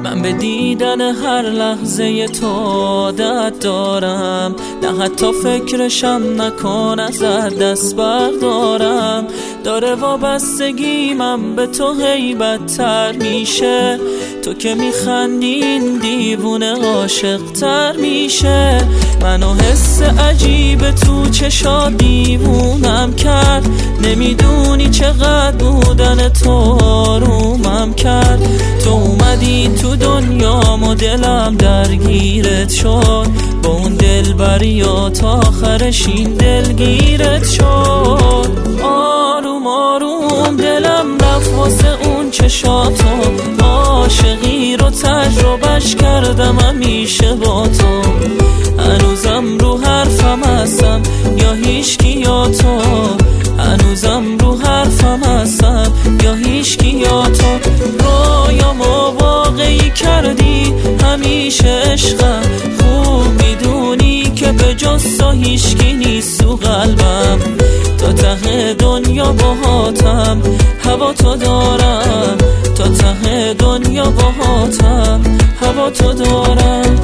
من به دیدن هر لحظه تو عادت دارم، نه حتی فکرشم نکن ازت دست بردارم. داره وابستگی من به تو هیبت تر میشه، تو که میخندین دیوونه عاشق تر میشه. منو حس عجیب تو چشات دیوونم کرد، نمیدونی چقدر بودن تو آرومم کرد. تو اومدی تو دنیام و دلم درگیرت شد، با اون دلبریات آخرش این دلگیرت شد. آروم آروم دلم رفت واسه اون چشاتو، عاشقی رو تجربهش کردم همیشه با تو. هنوزم رو حرفم هستم یا هیچکی یا تو، هنوزم رو حرفم هستم یا هیچکی یا تو. رویامو واقعی کردی همیشه عشقم، خوب میدونی که به جز تو هیچکی نیست تو قلبم. تا ته دنیا باهاتم هوا تو دارم، تا ته دنیا باهاتم هوا تو دارم.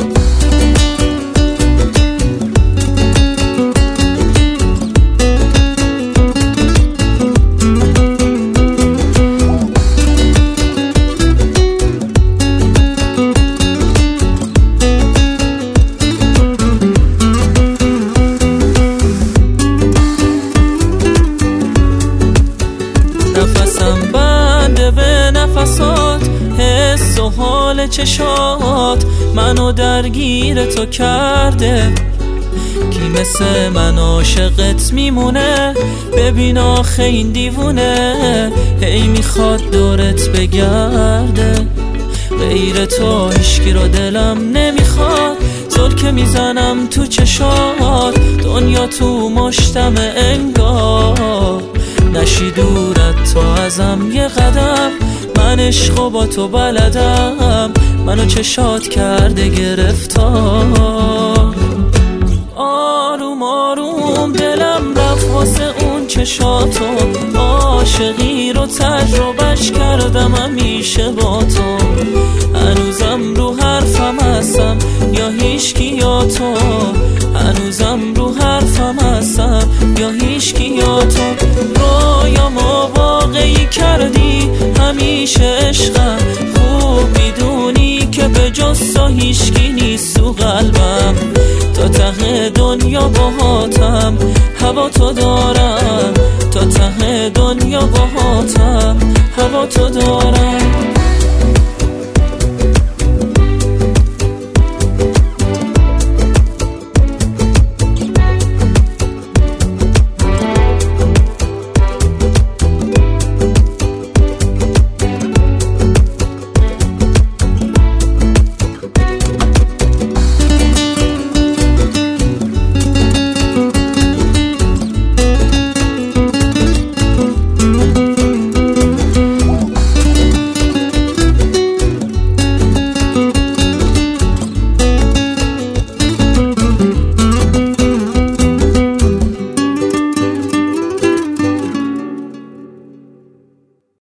نفسم بنده به نفسات، حس و حال چشات منو درگیر تو کرده. کی مثل من عاشقت میمونه، ببین آخه این دیوونه هی میخواد دورت بگرده. غیر تو هیچکی رو دلم نمیخواد، زل که میزنم تو چشات دنیا تو مشتم انگار. نشی دورت تو ازم یه قدم، من عشقو با تو بلدم، منو چشات کرده گرفتار. آروم آروم دلم رفت واسه اون چشاتو، عاشقی رو تجربهش کردم همیشه با تو. هنوزم رو حرفم هستم یا هیچکی یا تو، هنوزم رو حرفم هستم یا هیچکی یا تو. رویامو واقعی کردی همیشه عشقم، خوب میدونی که به جز تو هیچکی نیست تو قلبم. تا ته دنیا باهاتم هوا تو دارم، تا ته دنیا باهاتم هوا تو دارم.